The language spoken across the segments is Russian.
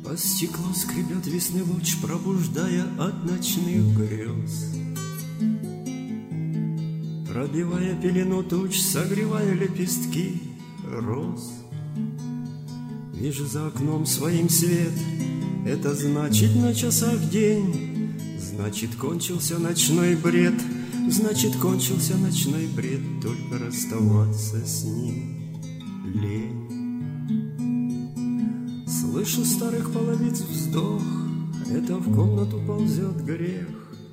По стеклу скребет весны луч, пробуждая от ночных грез, пробивая пелену туч, согревая лепестки роз. Вижу за окном своим свет, это значит на часах день, значит кончился ночной бред, значит кончился ночной бред, только расставаться с ним лень. Слышу старых половиц вздох, это в комнату ползет грех.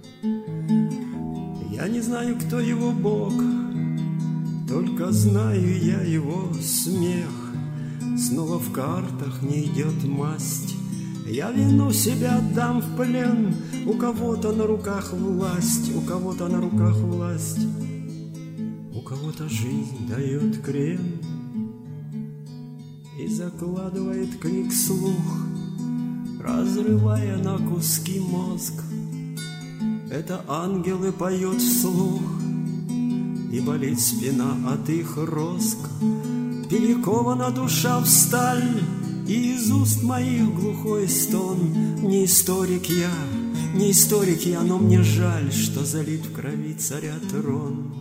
Я не знаю, кто его Бог, только знаю я его смех. Снова в картах не идет масть, я вину себя отдам в плен. У кого-то на руках власть, у кого-то на руках власть, у кого-то жизнь дает крен и закладывает крик слух, разрывая на куски мозг. Это ангелы поют вслух, и болит спина от их роск. Перекована душа в сталь, и из уст моих глухой стон. Не историк я, но мне жаль, что залит в крови царя трон.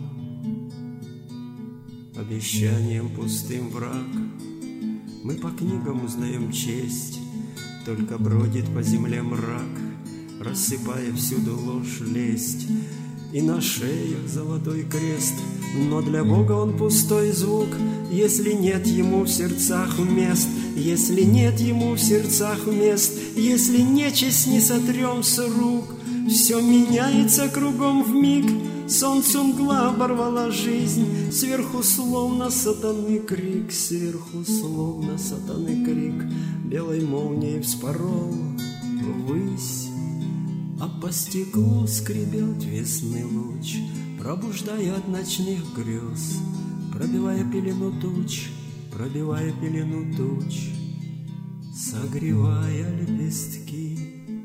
Обещанием пустым враг, мы по книгам узнаем честь, только бродит по земле мрак, рассыпая всюду ложь, лесть. И на шеях золотой крест, но для Бога он пустой звук, если нет ему в сердцах мест, если нет ему в сердцах мест, если нечисть не сотрем с рук. Все меняется кругом вмиг, солнцу мгла оборвала жизнь, сверху словно сатаны крик, сверху словно сатаны крик, белой молнией вспорол ввысь. А по стеклу скребет весны луч, пробуждая от ночных грез, пробивая пелену туч, пробивая пелену туч, согревая лепестки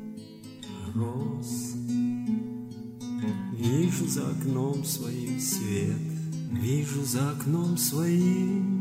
роз. Вижу за окном своим свет, вижу за окном своим